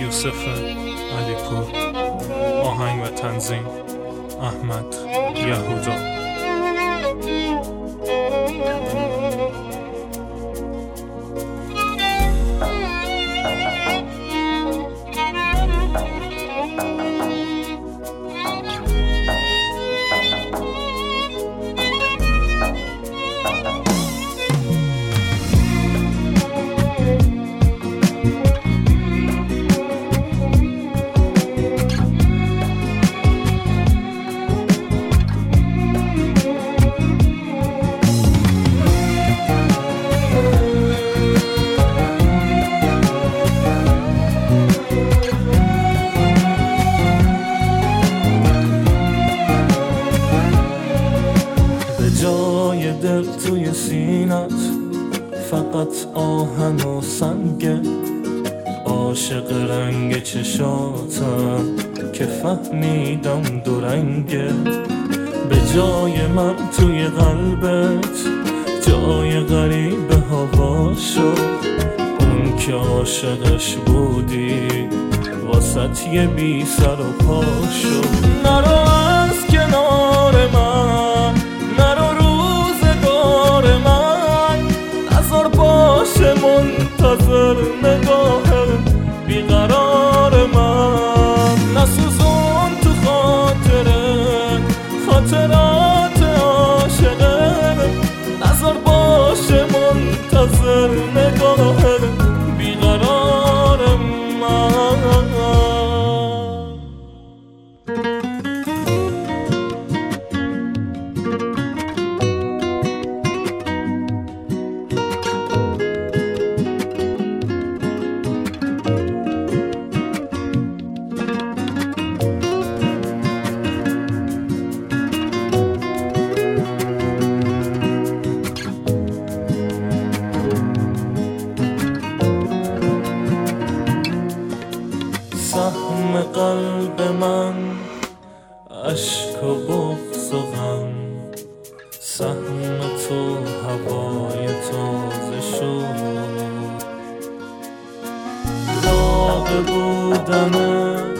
یوسف علیپور. آهنگ و تنظیم احمد یهودا. جای دل توی سینت فقط آهن و سنگه، عاشق رنگ چشاتم که فهمیدم دو رنگه. به جای من توی قلبت جای غریب هوا شد، اون که عاشقش بودی واسط یه بی سر و پا شد. نرو از کنار من، نرو روزگار من، نذار باشه منتظر نگاه بیقرار من. نسوزون تو خاطرات عاشقه، نذار باشه منتظر نگاه بیقرار من. سهم قلب من عشق و بغض و غم، سهم تو هوای تازه شد. داغ بودن